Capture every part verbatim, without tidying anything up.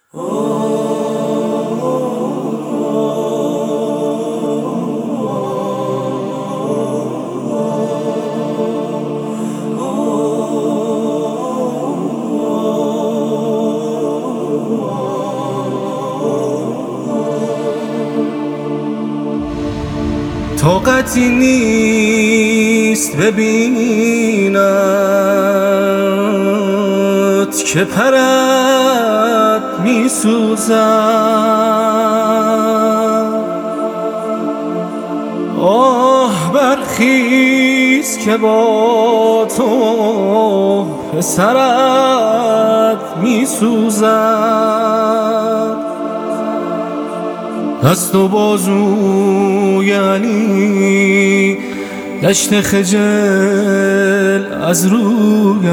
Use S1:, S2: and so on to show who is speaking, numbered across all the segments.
S1: طاقتی نیست ببیند که پرت می سوزد. آه برخیز که با تو پسرت می سوزد. دست و بازوی علی دشت خجل از رویت،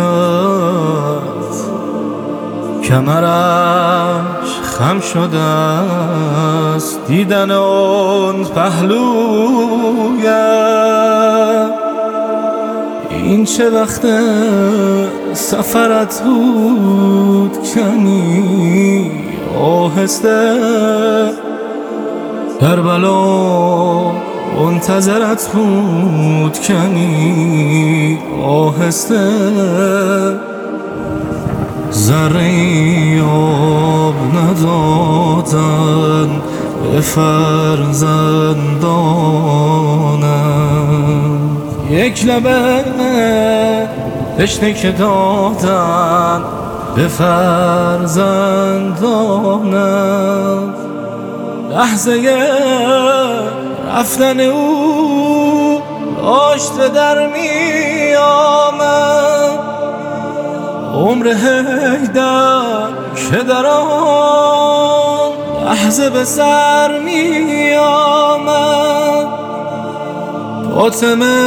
S1: کمرش خم شده است دیدن آن پهلویت. این چه وقت سفرت بود کمی آهسته، کربلا منتظرت بود کمی آهسته. ذره آب ندادن به فرزندانم، یک لبه تشنه که دادن به فرزندانم. لحظه رفتن او آشته در می آمد، عمر حیدر که در آن لحظه به سر می آمد. فاطمه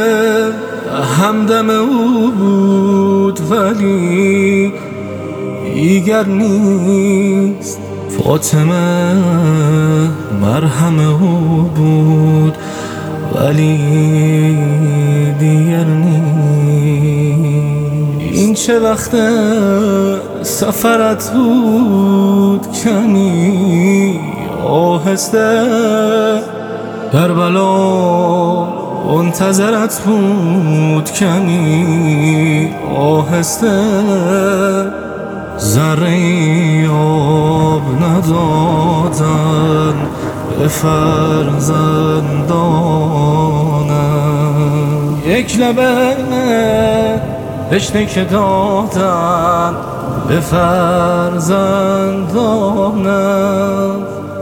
S1: همدم او بود ولی دیگر نیست. فاطمه مرهم او بود ولی دیگر نیست. این چه وقت سفرت بود کمی آهسته، کربلا منتظرت بود کمی آهسته. ذره آب ندادن به فرزندانم، یک لبه تشنه که دادن به فرزندانم.